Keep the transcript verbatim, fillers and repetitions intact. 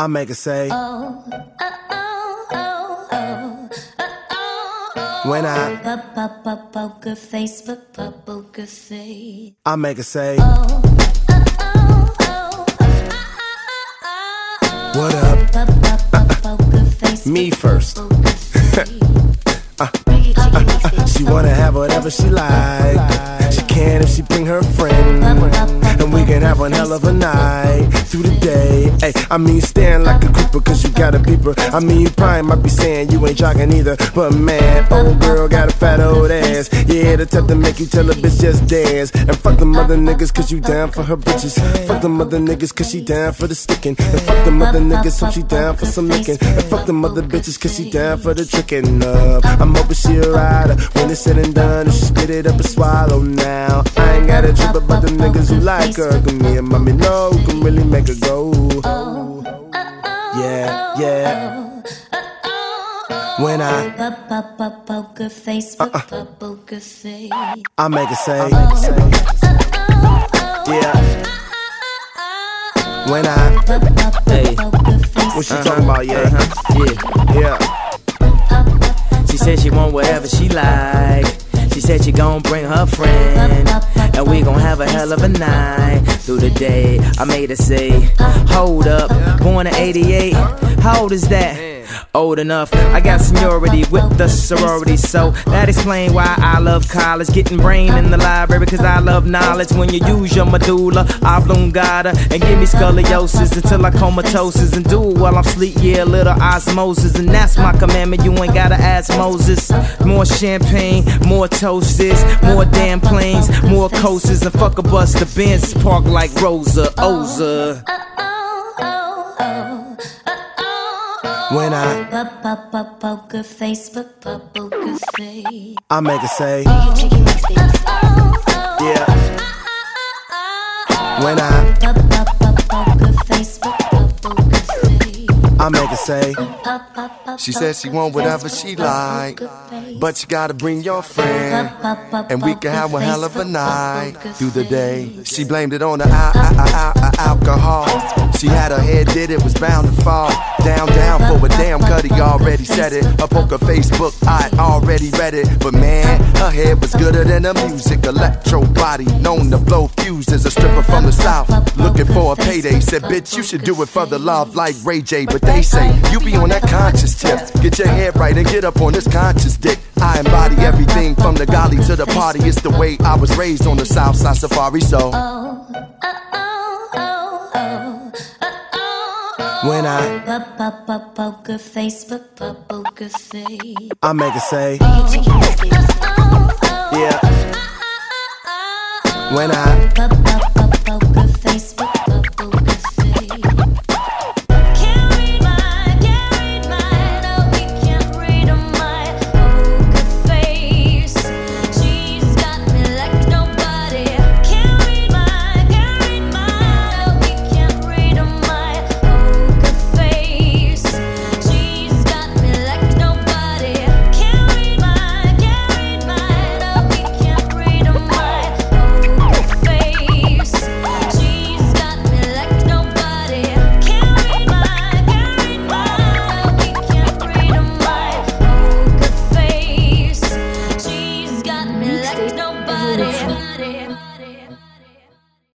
I make her say, oh, oh, oh, oh, oh, oh. When I Poker face, poker face. I make her say, oh, oh, oh, oh, oh. What up? Poker face, Me first. poker face. uh, uh, she wanna have whatever she like. She can if she bring her friend, and we can have one hell of a night through the day. Ay, I mean, staring like a creeper cause you got a beeper. I mean, you probably might be saying you ain't jogging either, but man, old girl got a fat old ass. Yeah, the type to make you tell a bitch just dance. And fuck them other niggas cause you down for her bitches. Fuck them other niggas cause she down for the sticking. And fuck them other niggas so she down for some licking. And fuck them other bitches cause she down for the tricking up. I'm hoping she a rider when it's said and done. If she spit it up and swallow now, I ain't got a trip about them niggas who like her. Cause me and mommy know who can really make her go. Yeah, yeah. When I Poker face, uh-uh. poker face. I make her say, yeah. When I, hey, what she talking about, yeah, uh-huh. yeah, yeah. She said she want whatever she like. She said she gon' bring her friend, and we gon' have a hell of a night through the day. I made her say, hold up, born in eighty-eight, how old is that? Old enough, I got seniority with the sorority, so that explain why I love college. Getting brain in the library, cause I love knowledge. When you use your medulla oblongata and give me scoliosis until I comatosis, and do it while I'm sleep, yeah, a little osmosis. And that's my commandment, you ain't gotta ask Moses. More champagne, more toasts, more damn planes, more coasters, and fuck a bus, the Benz park like Rosa, Oza. When I Poker face, poker face. I make her say, yeah. When I Poker face, poker face. I make her say, she says she want whatever she like, but you gotta bring your friend, and we can have one hell of a night through the day. She blamed it on the al- al- al- al- alcohol. She had her head did it, was bound to fall. Down, down for a damn cut, he already said it. Her poker Facebook, I already read it. But man, her head was gooder than the music. Electro body, known to blow fuses. A stripper from the south, looking for a payday. Said, bitch, you should do it for the love like Ray J. But they say, you be on that conscious tip. Get your head right and get up on this conscious dick. I embody everything from the golly to the party. It's the way I was raised on the south side safari, so when I Poker face, poker face. I make her say, yeah. When I Poker face,